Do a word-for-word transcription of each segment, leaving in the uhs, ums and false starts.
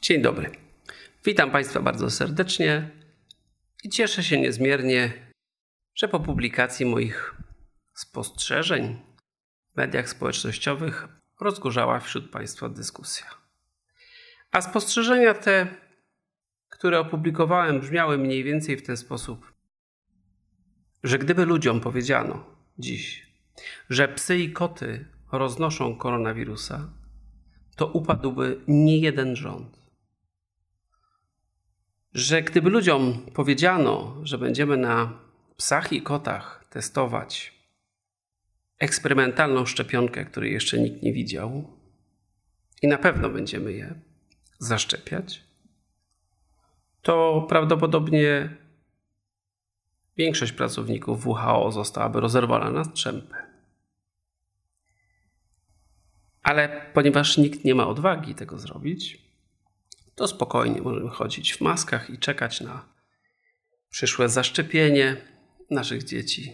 Dzień dobry. Witam Państwa bardzo serdecznie i cieszę się niezmiernie, że po publikacji moich spostrzeżeń w mediach społecznościowych rozgorzała wśród Państwa dyskusja. A spostrzeżenia te, które opublikowałem, brzmiały mniej więcej w ten sposób, że gdyby ludziom powiedziano dziś, że psy i koty roznoszą koronawirusa, to upadłby niejeden rząd. Że gdyby ludziom powiedziano, że będziemy na psach i kotach testować eksperymentalną szczepionkę, której jeszcze nikt nie widział i na pewno będziemy je zaszczepiać, to prawdopodobnie większość pracowników W H O zostałaby rozerwana na strzępy. Ale ponieważ nikt nie ma odwagi tego zrobić, to spokojnie możemy chodzić w maskach i czekać na przyszłe zaszczepienie naszych dzieci.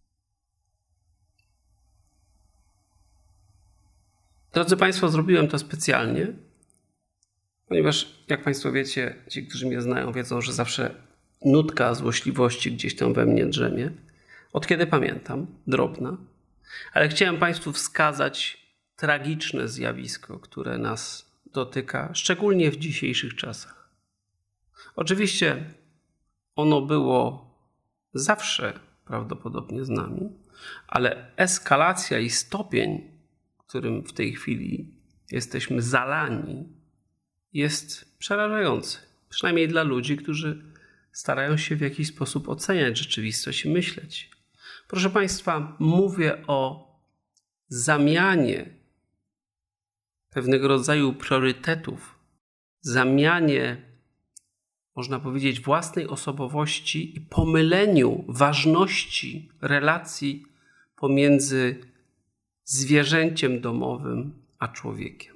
Drodzy Państwo, zrobiłem to specjalnie, ponieważ, jak Państwo wiecie, ci, którzy mnie znają, wiedzą, że zawsze nutka złośliwości gdzieś tam we mnie drzemie. Od kiedy pamiętam, drobna. Ale chciałem Państwu wskazać tragiczne zjawisko, które nas dotyka, szczególnie w dzisiejszych czasach. Oczywiście ono było zawsze prawdopodobnie z nami, ale eskalacja i stopień, którym w tej chwili jesteśmy zalani, jest przerażający. Przynajmniej dla ludzi, którzy starają się w jakiś sposób oceniać rzeczywistość i myśleć. Proszę Państwa, mówię o zamianie pewnego rodzaju priorytetów, zamianie, można powiedzieć, własnej osobowości i pomyleniu ważności relacji pomiędzy zwierzęciem domowym a człowiekiem.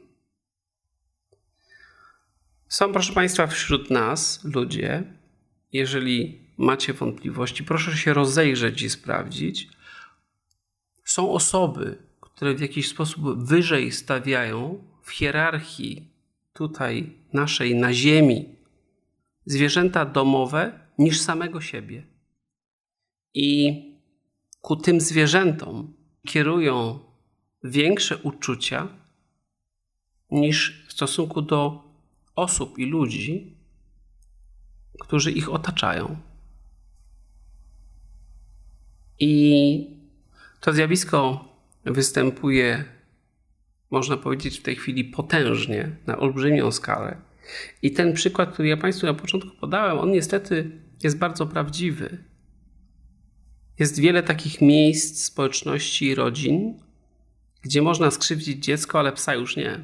Są, proszę Państwa, wśród nas ludzie, jeżeli macie wątpliwości, proszę się rozejrzeć i sprawdzić. Są osoby, które w jakiś sposób wyżej stawiają w hierarchii tutaj naszej na ziemi zwierzęta domowe niż samego siebie. I ku tym zwierzętom kierują większe uczucia niż w stosunku do osób i ludzi, którzy ich otaczają. I to zjawisko występuje, można powiedzieć, w tej chwili potężnie, na olbrzymią skalę. I ten przykład, który ja Państwu na początku podałem, on niestety jest bardzo prawdziwy. Jest wiele takich miejsc, społeczności i rodzin, gdzie można skrzywdzić dziecko, ale psa już nie.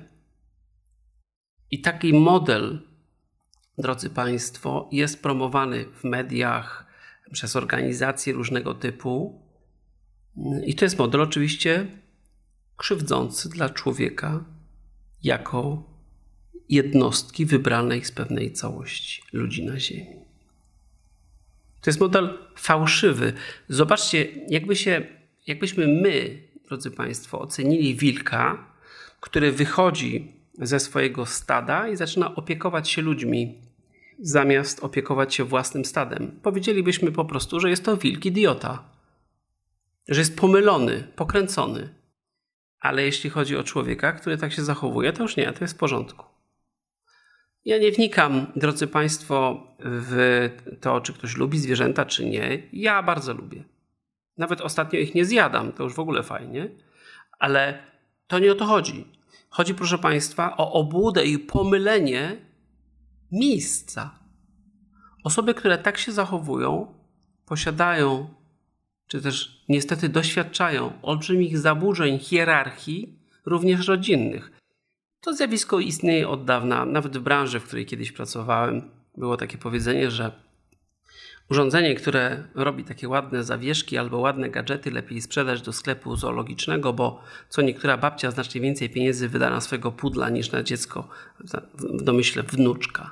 I taki model, drodzy Państwo, jest promowany w mediach przez organizacje różnego typu. I to jest model oczywiście krzywdzący dla człowieka jako jednostki wybranej z pewnej całości ludzi na ziemi. To jest model fałszywy. Zobaczcie, jakby się, jakbyśmy my, drodzy Państwo, ocenili wilka, który wychodzi ze swojego stada i zaczyna opiekować się ludźmi, zamiast opiekować się własnym stadem. Powiedzielibyśmy po prostu, że jest to wilk idiota, że jest pomylony, pokręcony. Ale jeśli chodzi o człowieka, który tak się zachowuje, to już nie, to jest w porządku. Ja nie wnikam, drodzy Państwo, w to, czy ktoś lubi zwierzęta, czy nie. Ja bardzo lubię. Nawet ostatnio ich nie zjadam, to już w ogóle fajnie. Ale to nie o to chodzi. Chodzi, proszę Państwa, o obłudę i pomylenie miejsca. Osoby, które tak się zachowują, posiadają, czy też niestety doświadczają olbrzymich zaburzeń hierarchii, również rodzinnych. To zjawisko istnieje od dawna. Nawet w branży, w której kiedyś pracowałem, było takie powiedzenie, że urządzenie, które robi takie ładne zawieszki albo ładne gadżety, lepiej sprzedać do sklepu zoologicznego, bo co niektóra babcia znacznie więcej pieniędzy wyda na swego pudla niż na dziecko, w domyśle wnuczka.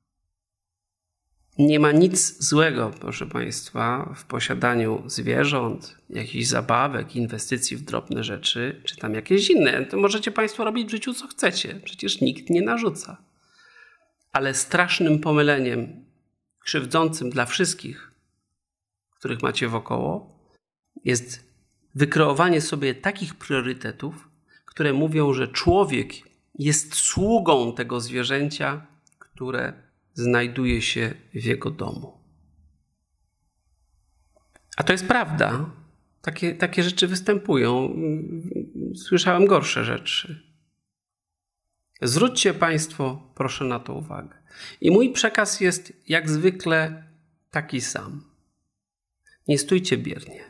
Nie ma nic złego, proszę Państwa, w posiadaniu zwierząt, jakichś zabawek, inwestycji w drobne rzeczy, czy tam jakieś inne. To możecie Państwo robić w życiu co chcecie. Przecież nikt nie narzuca. ale strasznym pomyleniem, krzywdzącym dla wszystkich, których macie wokoło, jest wykreowanie sobie takich priorytetów, które mówią, że człowiek jest sługą tego zwierzęcia, które znajduje się w jego domu. A to jest prawda. Takie, takie rzeczy występują. Słyszałem gorsze rzeczy. Zwróćcie Państwo, proszę, na to uwagę. I mój przekaz jest jak zwykle taki sam. Nie stójcie biernie.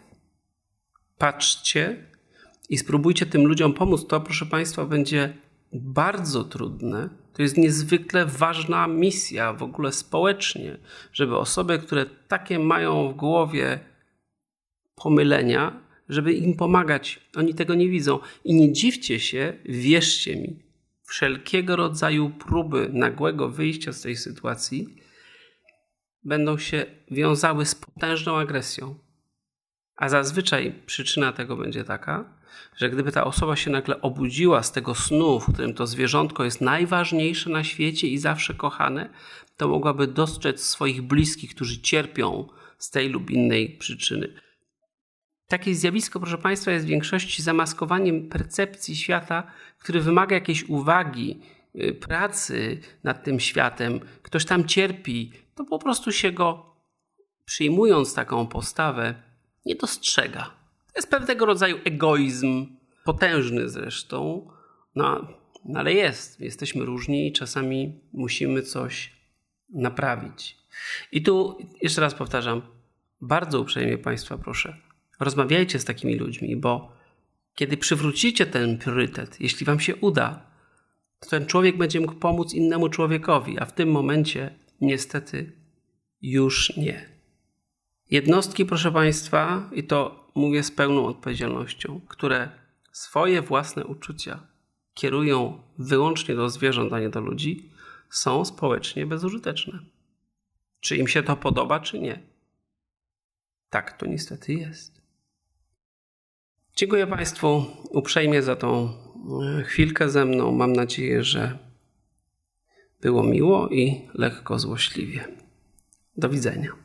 Patrzcie i spróbujcie tym ludziom pomóc. To, proszę Państwa, będzie bardzo trudne. To jest niezwykle ważna misja w ogóle społecznie, żeby osoby, które takie mają w głowie pomylenia, żeby im pomagać. Oni tego nie widzą. I nie dziwcie się, wierzcie mi, wszelkiego rodzaju próby nagłego wyjścia z tej sytuacji będą się wiązały z potężną agresją. A zazwyczaj przyczyna tego będzie taka, że gdyby ta osoba się nagle obudziła z tego snu, w którym to zwierzątko jest najważniejsze na świecie i zawsze kochane, to mogłaby dostrzec swoich bliskich, którzy cierpią z tej lub innej przyczyny. Takie zjawisko, proszę Państwa, jest w większości zamaskowaniem percepcji świata, który wymaga jakiejś uwagi, pracy nad tym światem. Ktoś tam cierpi, to po prostu się go, przyjmując taką postawę, nie dostrzega. To jest pewnego rodzaju egoizm, potężny zresztą, no, no ale jest. Jesteśmy różni i czasami musimy coś naprawić. I tu jeszcze raz powtarzam, bardzo uprzejmie Państwa proszę, rozmawiajcie z takimi ludźmi, bo kiedy przywrócicie ten priorytet, jeśli Wam się uda, to ten człowiek będzie mógł pomóc innemu człowiekowi, a w tym momencie niestety już nie. Jednostki, proszę Państwa, i to mówię z pełną odpowiedzialnością, które swoje własne uczucia kierują wyłącznie do zwierząt, a nie do ludzi, są społecznie bezużyteczne. Czy im się to podoba, czy nie. Tak to niestety jest. Dziękuję Państwu uprzejmie za tą chwilkę ze mną. Mam nadzieję, że było miło i lekko złośliwie. Do widzenia.